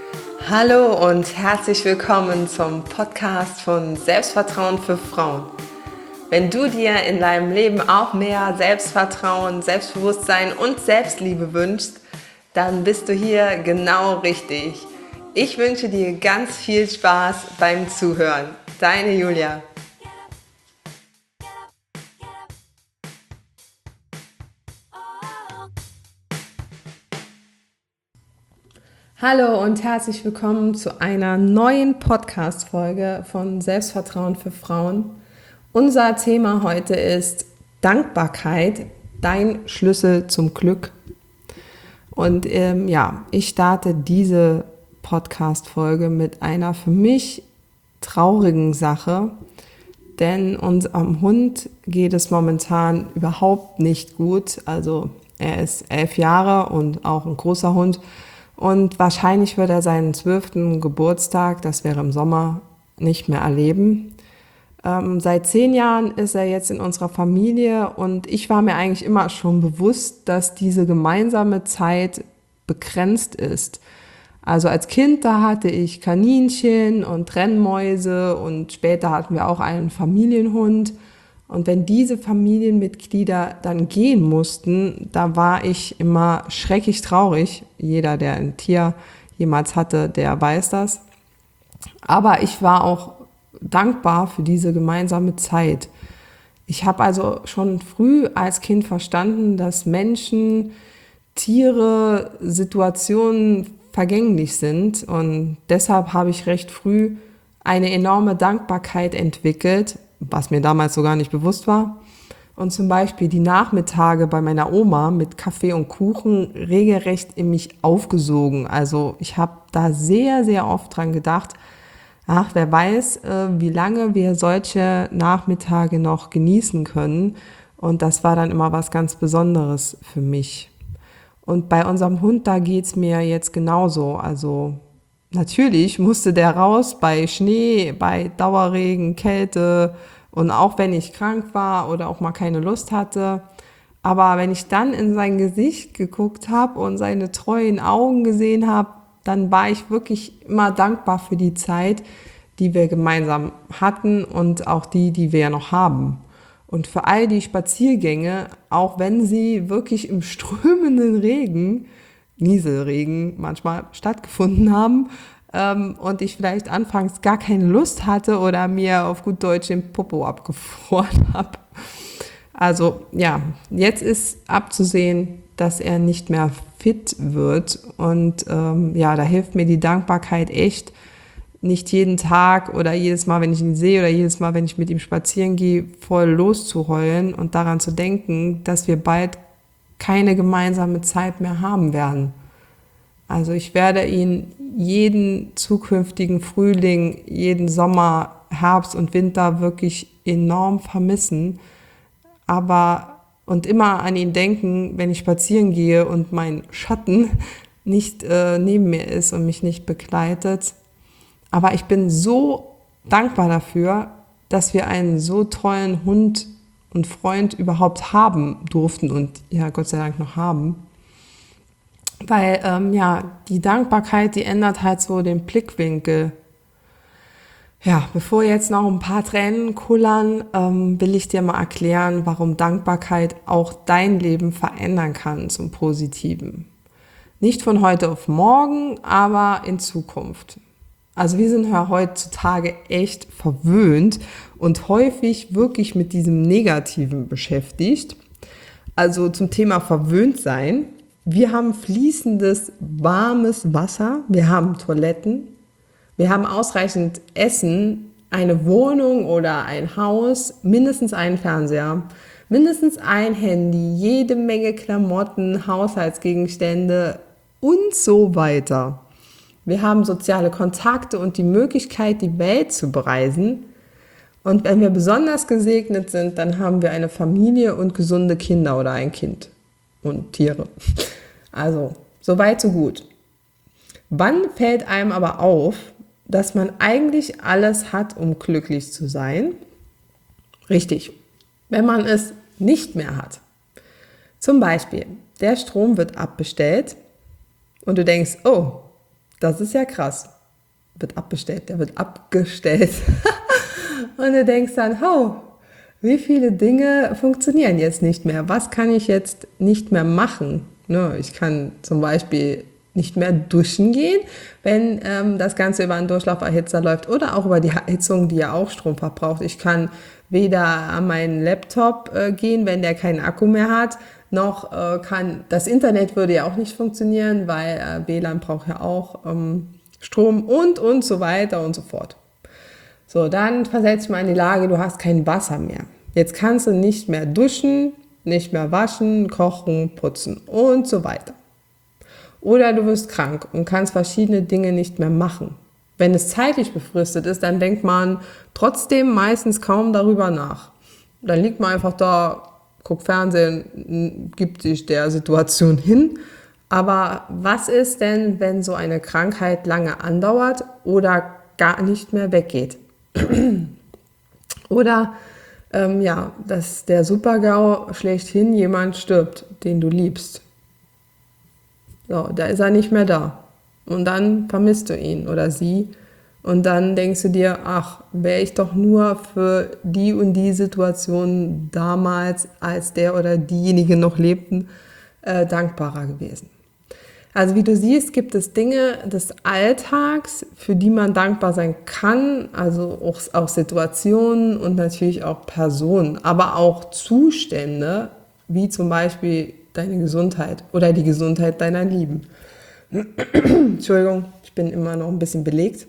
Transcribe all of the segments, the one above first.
Hallo und herzlich willkommen zum Podcast von Selbstvertrauen für Frauen. Wenn du dir in deinem Leben auch mehr Selbstvertrauen, Selbstbewusstsein und Selbstliebe wünschst, dann bist du hier genau richtig. Ich wünsche dir ganz viel Spaß beim Zuhören. Deine Julia. Hallo und herzlich willkommen zu einer neuen Podcast-Folge von Selbstvertrauen für Frauen. Unser Thema heute ist Dankbarkeit, dein Schlüssel zum Glück. Und ich starte diese Podcast-Folge mit einer für mich traurigen Sache, denn unserem Hund geht es momentan überhaupt nicht gut. Also er ist 11 Jahre und auch ein großer Hund. Und wahrscheinlich wird er seinen 12. Geburtstag, das wäre im Sommer, nicht mehr erleben. Seit 10 Jahren ist er jetzt in unserer Familie und ich war mir eigentlich immer schon bewusst, dass diese gemeinsame Zeit begrenzt ist. Also als Kind, da hatte ich Kaninchen und Rennmäuse und später hatten wir auch einen Familienhund. Und wenn diese Familienmitglieder dann gehen mussten, da war ich immer schrecklich traurig. Jeder, der ein Tier jemals hatte, der weiß das. Aber ich war auch dankbar für diese gemeinsame Zeit. Ich habe also schon früh als Kind verstanden, dass Menschen, Tiere, Situationen vergänglich sind. Und deshalb habe ich recht früh eine enorme Dankbarkeit entwickelt, was mir damals so gar nicht bewusst war. Und zum Beispiel die Nachmittage bei meiner Oma mit Kaffee und Kuchen regelrecht in mich aufgesogen. Also ich habe da sehr, sehr oft dran gedacht, ach, wer weiß, wie lange wir solche Nachmittage noch genießen können. Und das war dann immer was ganz Besonderes für mich. Und bei unserem Hund, da geht's mir jetzt genauso. Also natürlich musste der raus bei Schnee, bei Dauerregen, Kälte und auch wenn ich krank war oder auch mal keine Lust hatte. Aber wenn ich dann in sein Gesicht geguckt habe und seine treuen Augen gesehen habe, dann war ich wirklich immer dankbar für die Zeit, die wir gemeinsam hatten und auch die wir ja noch haben. Und für all die Spaziergänge, auch wenn sie wirklich im strömenden Regen, Nieselregen manchmal stattgefunden haben, und ich vielleicht anfangs gar keine Lust hatte oder mir auf gut Deutsch den Popo abgefroren habe. Also ja, jetzt ist abzusehen, dass er nicht mehr fit wird und da hilft mir die Dankbarkeit echt, nicht jeden Tag oder jedes Mal, wenn ich ihn sehe oder jedes Mal, wenn ich mit ihm spazieren gehe, voll loszuheulen und daran zu denken, dass wir bald keine gemeinsame Zeit mehr haben werden. Also ich werde ihn jeden zukünftigen Frühling, jeden Sommer, Herbst und Winter wirklich enorm vermissen. Und immer an ihn denken, wenn ich spazieren gehe und mein Schatten nicht neben mir ist und mich nicht begleitet. Aber ich bin so dankbar dafür, dass wir einen so tollen Hund und Freund überhaupt haben durften und ja, Gott sei Dank noch haben. Weil, die Dankbarkeit, die ändert halt so den Blickwinkel. Ja, bevor jetzt noch ein paar Tränen kullern, will ich dir mal erklären, warum Dankbarkeit auch dein Leben verändern kann zum Positiven. Nicht von heute auf morgen, aber in Zukunft. Also wir sind ja heutzutage echt verwöhnt und häufig wirklich mit diesem Negativen beschäftigt. Also zum Thema verwöhnt sein. Wir haben fließendes, warmes Wasser, wir haben Toiletten, wir haben ausreichend Essen, eine Wohnung oder ein Haus, mindestens einen Fernseher, mindestens ein Handy, jede Menge Klamotten, Haushaltsgegenstände und so weiter. Wir haben soziale Kontakte und die Möglichkeit, die Welt zu bereisen. Und wenn wir besonders gesegnet sind, dann haben wir eine Familie und gesunde Kinder oder ein Kind und Tiere. Also, so weit, so gut. Wann fällt einem aber auf, dass man eigentlich alles hat, um glücklich zu sein? Richtig, wenn man es nicht mehr hat. Zum Beispiel, der Strom wird abbestellt und du denkst, oh, Das ist ja krass. Wird abbestellt, der wird abgestellt. Und du denkst dann, oh, wie viele Dinge funktionieren jetzt nicht mehr? Was kann ich jetzt nicht mehr machen? Ne, ich kann zum Beispiel nicht mehr duschen gehen, wenn das Ganze über einen Durchlauferhitzer läuft oder auch über die Heizung, die ja auch Strom verbraucht. Ich kann weder an meinen Laptop gehen, wenn der keinen Akku mehr hat, noch kann das Internet würde ja auch nicht funktionieren, weil WLAN braucht ja auch Strom und so weiter und so fort. So, dann versetzt man in die Lage, du hast kein Wasser mehr. Jetzt kannst du nicht mehr duschen, nicht mehr waschen, kochen, putzen und so weiter. Oder du wirst krank und kannst verschiedene Dinge nicht mehr machen. Wenn es zeitlich befristet ist, dann denkt man trotzdem meistens kaum darüber nach. Dann liegt man einfach da, guckt Fernsehen, gibt sich der Situation hin. Aber was ist denn, wenn so eine Krankheit lange andauert oder gar nicht mehr weggeht? Oder dass der Super-GAU schlechthin jemand stirbt, den du liebst. So, da ist er nicht mehr da. Und dann vermisst du ihn oder sie. Und dann denkst du dir, ach, wäre ich doch nur für die und die Situation damals, als der oder diejenige noch lebten, dankbarer gewesen. Also wie du siehst, gibt es Dinge des Alltags, für die man dankbar sein kann, also auch Situationen und natürlich auch Personen, aber auch Zustände, wie zum Beispiel deine Gesundheit oder die Gesundheit deiner Lieben. Entschuldigung, ich bin immer noch ein bisschen belegt.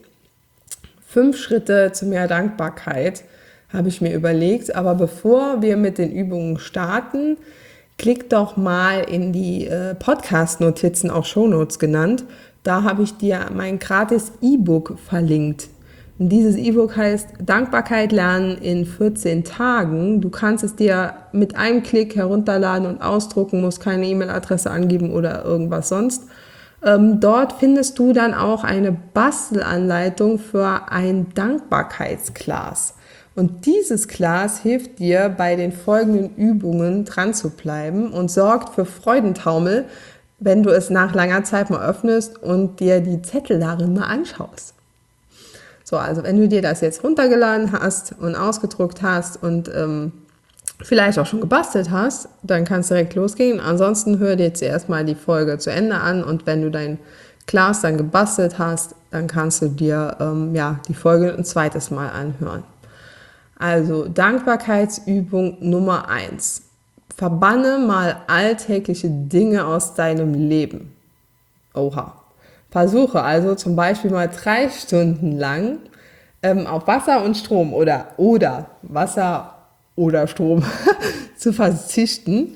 5 Schritte zu mehr Dankbarkeit habe ich mir überlegt, aber bevor wir mit den Übungen starten, klick doch mal in die Podcast-Notizen, auch Shownotes genannt. Da habe ich dir mein gratis E-Book verlinkt. Und dieses E-Book heißt Dankbarkeit lernen in 14 Tagen. Du kannst es dir mit einem Klick herunterladen und ausdrucken, musst keine E-Mail-Adresse angeben oder irgendwas sonst. Dort findest du dann auch eine Bastelanleitung für ein Dankbarkeitsglas. Und dieses Glas hilft dir, bei den folgenden Übungen dran zu bleiben und sorgt für Freudentaumel, wenn du es nach langer Zeit mal öffnest und dir die Zettel darin mal anschaust. So, also wenn du dir das jetzt runtergeladen hast und ausgedruckt hast und vielleicht auch schon gebastelt hast, dann kannst du direkt losgehen. Ansonsten hör dir jetzt erstmal die Folge zu Ende an und wenn du dein Glas dann gebastelt hast, dann kannst du dir die Folge ein zweites Mal anhören. Also Dankbarkeitsübung Nummer 1. Verbanne mal alltägliche Dinge aus deinem Leben. Oha. Versuche also zum Beispiel mal 3 Stunden lang auf Wasser und Strom oder Wasser oder Strom zu verzichten.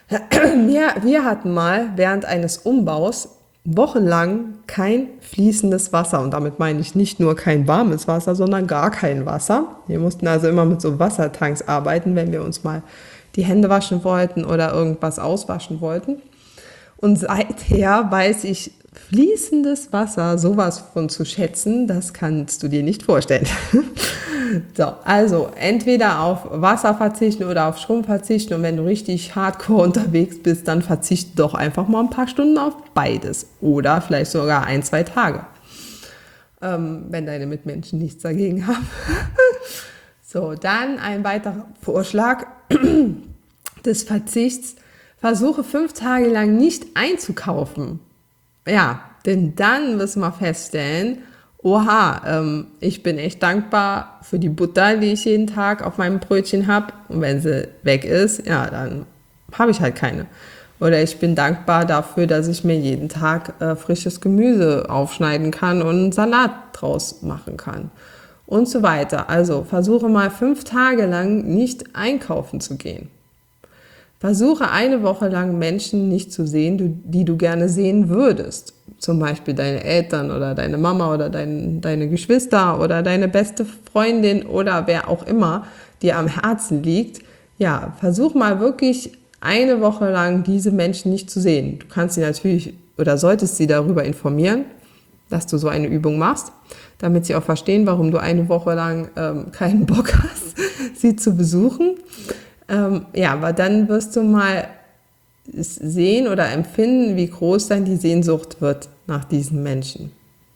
Wir hatten mal während eines Umbaus wochenlang kein fließendes Wasser. Und damit meine ich nicht nur kein warmes Wasser, sondern gar kein Wasser. Wir mussten also immer mit so Wassertanks arbeiten, wenn wir uns mal die Hände waschen wollten oder irgendwas auswaschen wollten. Und seither weiß ich fließendes Wasser sowas von zu schätzen, das kannst du dir nicht vorstellen. So, also entweder auf Wasser verzichten oder auf Strom verzichten und wenn du richtig hardcore unterwegs bist, dann verzichte doch einfach mal ein paar Stunden auf beides oder vielleicht sogar 1-2 Tage, wenn deine Mitmenschen nichts dagegen haben. So, dann ein weiterer Vorschlag des Verzichts. Versuche 5 Tage lang nicht einzukaufen. Ja, denn dann wirst du mal feststellen, oha, ich bin echt dankbar für die Butter, die ich jeden Tag auf meinem Brötchen habe. Und wenn sie weg ist, ja, dann habe ich halt keine. Oder ich bin dankbar dafür, dass ich mir jeden Tag frisches Gemüse aufschneiden kann und einen Salat draus machen kann. Und so weiter. Also versuche mal 5 Tage lang nicht einkaufen zu gehen. Versuche eine Woche lang Menschen nicht zu sehen, die du gerne sehen würdest. Zum Beispiel deine Eltern oder deine Mama oder deine Geschwister oder deine beste Freundin oder wer auch immer dir am Herzen liegt. Ja, versuch mal wirklich eine Woche lang diese Menschen nicht zu sehen. Du kannst sie natürlich oder solltest sie darüber informieren, dass du so eine Übung machst, damit sie auch verstehen, warum du eine Woche lang keinen Bock hast, sie zu besuchen. Aber dann wirst du mal sehen oder empfinden, wie groß dann die Sehnsucht wird nach diesen Menschen.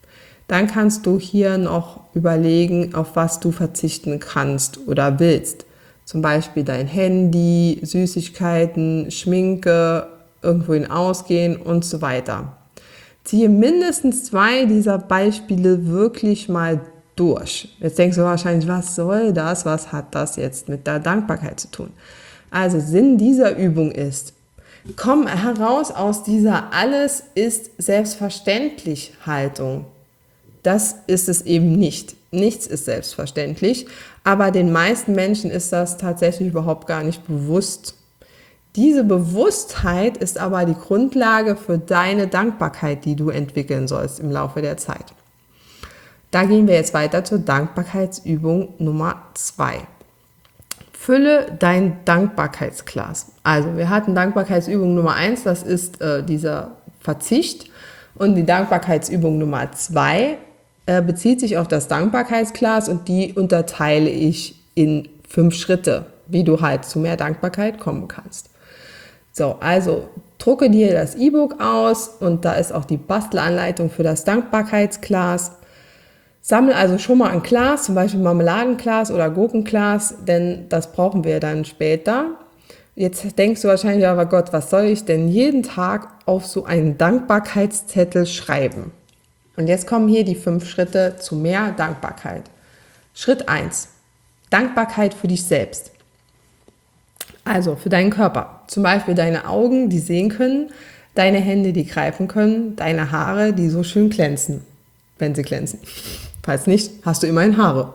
dann kannst du hier noch überlegen, auf was du verzichten kannst oder willst. Zum Beispiel dein Handy, Süßigkeiten, Schminke, irgendwohin ausgehen und so weiter. Ziehe mindestens 2 dieser Beispiele wirklich mal durch. Jetzt denkst du wahrscheinlich, was soll das? Was hat das jetzt mit der Dankbarkeit zu tun? Also Sinn dieser Übung ist, komm heraus aus dieser Alles ist selbstverständlich Haltung. Das ist es eben nicht. Nichts ist selbstverständlich, aber den meisten Menschen ist das tatsächlich überhaupt gar nicht bewusst. Diese Bewusstheit ist aber die Grundlage für deine Dankbarkeit, die du entwickeln sollst im Laufe der Zeit. Da gehen wir jetzt weiter zur Dankbarkeitsübung Nummer 2. Fülle dein Dankbarkeitsglas. Also wir hatten Dankbarkeitsübung Nummer 1, das ist dieser Verzicht. Und die Dankbarkeitsübung Nummer 2 bezieht sich auf das Dankbarkeitsglas und die unterteile ich in 5 Schritte, wie du halt zu mehr Dankbarkeit kommen kannst. So, also drucke dir das E-Book aus und da ist auch die Bastelanleitung für das Dankbarkeitsglas. Sammle also schon mal ein Glas, zum Beispiel Marmeladenglas oder Gurkenglas, denn das brauchen wir dann später. Jetzt denkst du wahrscheinlich, aber Gott, was soll ich denn jeden Tag auf so einen Dankbarkeitszettel schreiben? Und jetzt kommen hier die 5 Schritte zu mehr Dankbarkeit. Schritt 1. Dankbarkeit für dich selbst. Also für deinen Körper. Zum Beispiel deine Augen, die sehen können, deine Hände, die greifen können, deine Haare, die so schön glänzen, wenn sie glänzen. Falls nicht, hast du immerhin Haare.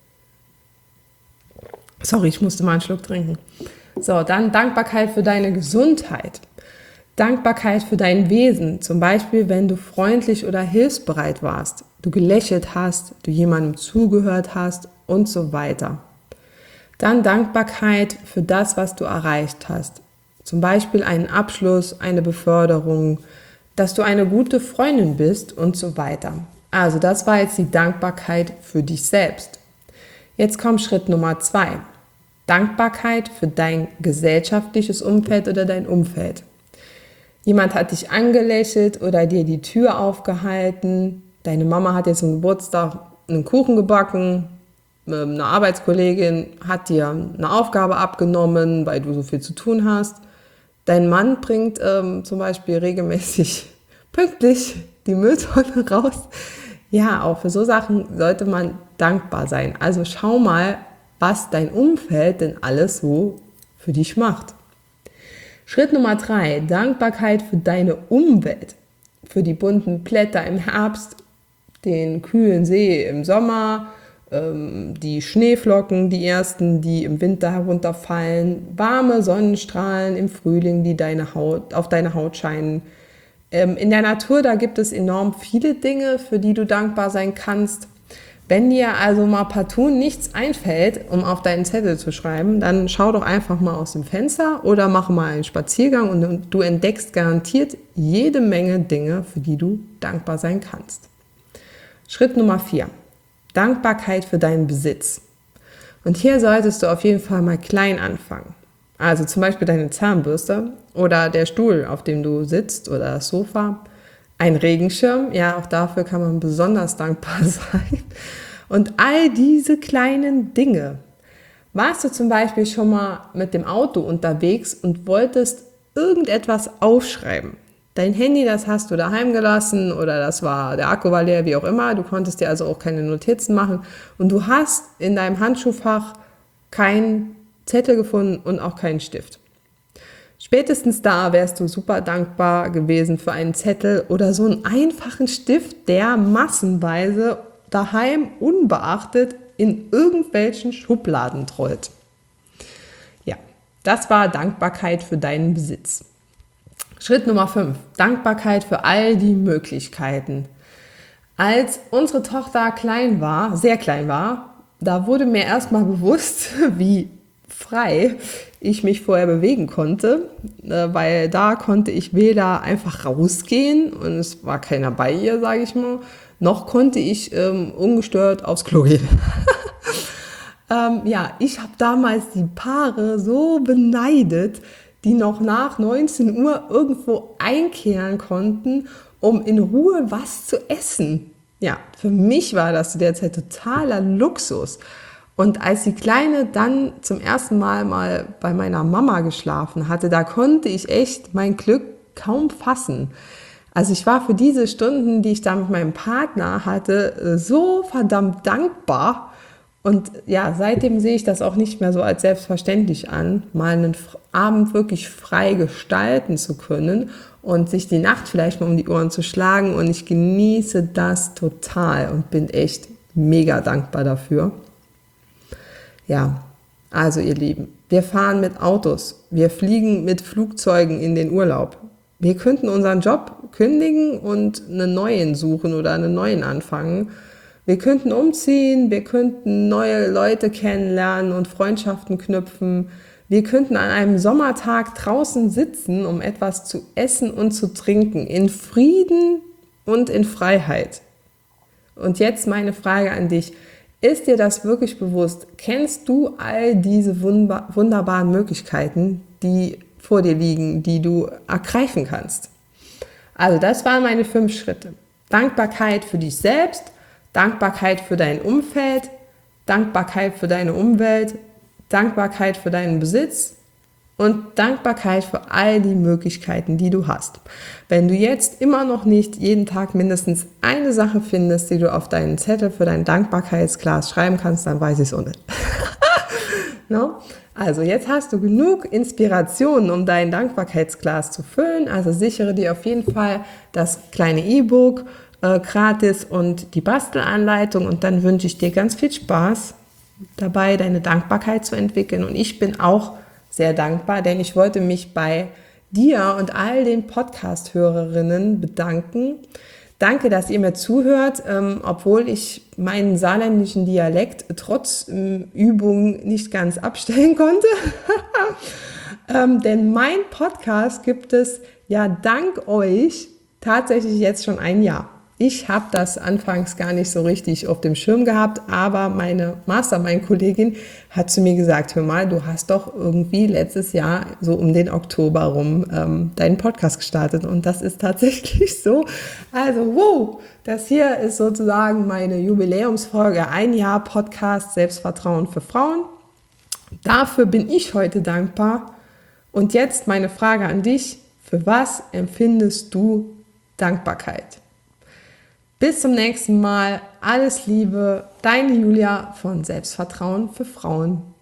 Sorry, ich musste mal einen Schluck trinken. So, dann Dankbarkeit für deine Gesundheit. Dankbarkeit für dein Wesen, zum Beispiel, wenn du freundlich oder hilfsbereit warst, du gelächelt hast, du jemandem zugehört hast und so weiter. Dann Dankbarkeit für das, was du erreicht hast, zum Beispiel einen Abschluss, eine Beförderung, dass du eine gute Freundin bist und so weiter. Also das war jetzt die Dankbarkeit für dich selbst. Jetzt kommt Schritt Nummer 2. Dankbarkeit für dein gesellschaftliches Umfeld oder dein Umfeld. Jemand hat dich angelächelt oder dir die Tür aufgehalten. Deine Mama hat jetzt zum Geburtstag einen Kuchen gebacken. Eine Arbeitskollegin hat dir eine Aufgabe abgenommen, weil du so viel zu tun hast. Dein Mann bringt zum Beispiel regelmäßig pünktlich die Mülltonne raus. Ja, auch für so Sachen sollte man dankbar sein. Also schau mal, was dein Umfeld denn alles so für dich macht. Schritt Nummer 3, Dankbarkeit für deine Umwelt, für die bunten Blätter im Herbst, den kühlen See im Sommer, die Schneeflocken, die ersten, die im Winter herunterfallen, warme Sonnenstrahlen im Frühling, die auf deine Haut scheinen. In der Natur, da gibt es enorm viele Dinge, für die du dankbar sein kannst. Wenn dir also mal partout nichts einfällt, um auf deinen Zettel zu schreiben, dann schau doch einfach mal aus dem Fenster oder mach mal einen Spaziergang und du entdeckst garantiert jede Menge Dinge, für die du dankbar sein kannst. Schritt Nummer 4. Dankbarkeit für deinen Besitz. Und hier solltest du auf jeden Fall mal klein anfangen. Also zum Beispiel deine Zahnbürste oder der Stuhl, auf dem du sitzt oder das Sofa. Ein Regenschirm, ja, auch dafür kann man besonders dankbar sein. Und all diese kleinen Dinge. Warst du zum Beispiel schon mal mit dem Auto unterwegs und wolltest irgendetwas aufschreiben? Dein Handy, das hast du daheim gelassen oder der Akku war leer, wie auch immer. Du konntest dir also auch keine Notizen machen. Und du hast in deinem Handschuhfach keinen Zettel gefunden und auch keinen Stift. Spätestens da wärst du super dankbar gewesen für einen Zettel oder so einen einfachen Stift, der massenweise daheim unbeachtet in irgendwelchen Schubladen trollt. Ja, das war Dankbarkeit für deinen Besitz. Schritt Nummer 5. Dankbarkeit für all die Möglichkeiten. Als unsere Tochter sehr klein war, da wurde mir erstmal bewusst, wie frei ich mich vorher bewegen konnte, weil da konnte ich weder einfach rausgehen und es war keiner bei ihr, sage ich mal, noch konnte ich ungestört aufs Klo gehen. Ich habe damals die Paare so beneidet, die noch nach 19 Uhr irgendwo einkehren konnten, um in Ruhe was zu essen. Ja, für mich war das zu der Zeit totaler Luxus. Und als die Kleine dann zum ersten Mal bei meiner Mama geschlafen hatte, da konnte ich echt mein Glück kaum fassen. Also ich war für diese Stunden, die ich da mit meinem Partner hatte, so verdammt dankbar. Und ja, seitdem sehe ich das auch nicht mehr so als selbstverständlich an, mal einen Abend wirklich frei gestalten zu können und sich die Nacht vielleicht mal um die Ohren zu schlagen. Und ich genieße das total und bin echt mega dankbar dafür. Ja, also ihr Lieben, wir fahren mit Autos, wir fliegen mit Flugzeugen in den Urlaub. Wir könnten unseren Job kündigen und einen neuen suchen oder einen neuen anfangen. Wir könnten umziehen, wir könnten neue Leute kennenlernen und Freundschaften knüpfen. Wir könnten an einem Sommertag draußen sitzen, um etwas zu essen und zu trinken, in Frieden und in Freiheit. Und jetzt meine Frage an dich. Ist dir das wirklich bewusst? Kennst du all diese wunderbaren Möglichkeiten, die vor dir liegen, die du ergreifen kannst? Also das waren meine 5 Schritte. Dankbarkeit für dich selbst, Dankbarkeit für dein Umfeld, Dankbarkeit für deine Umwelt, Dankbarkeit für deinen Besitz und Dankbarkeit für all die Möglichkeiten, die du hast. Wenn du jetzt immer noch nicht jeden Tag mindestens eine Sache findest, die du auf deinen Zettel für dein Dankbarkeitsglas schreiben kannst, dann weiß ich es auch nicht. No? Also jetzt hast du genug Inspirationen, um dein Dankbarkeitsglas zu füllen. Also sichere dir auf jeden Fall das kleine E-Book gratis und die Bastelanleitung, und dann wünsche ich dir ganz viel Spaß dabei, deine Dankbarkeit zu entwickeln. Und ich bin auch sehr dankbar, denn ich wollte mich bei dir und all den Podcast-Hörerinnen bedanken. Danke, dass ihr mir zuhört, obwohl ich meinen saarländischen Dialekt trotz Übung nicht ganz abstellen konnte. Denn mein Podcast gibt es ja dank euch tatsächlich jetzt schon ein Jahr. Ich habe das anfangs gar nicht so richtig auf dem Schirm gehabt, aber meine Mastermind-Kollegin hat zu mir gesagt, hör mal, du hast doch irgendwie letztes Jahr so um den Oktober rum deinen Podcast gestartet, und das ist tatsächlich so. Also wow, das hier ist sozusagen meine Jubiläumsfolge, ein Jahr Podcast Selbstvertrauen für Frauen. Dafür bin ich heute dankbar. Und jetzt meine Frage an dich, für was empfindest du Dankbarkeit? Bis zum nächsten Mal. Alles Liebe, deine Julia von Selbstvertrauen für Frauen.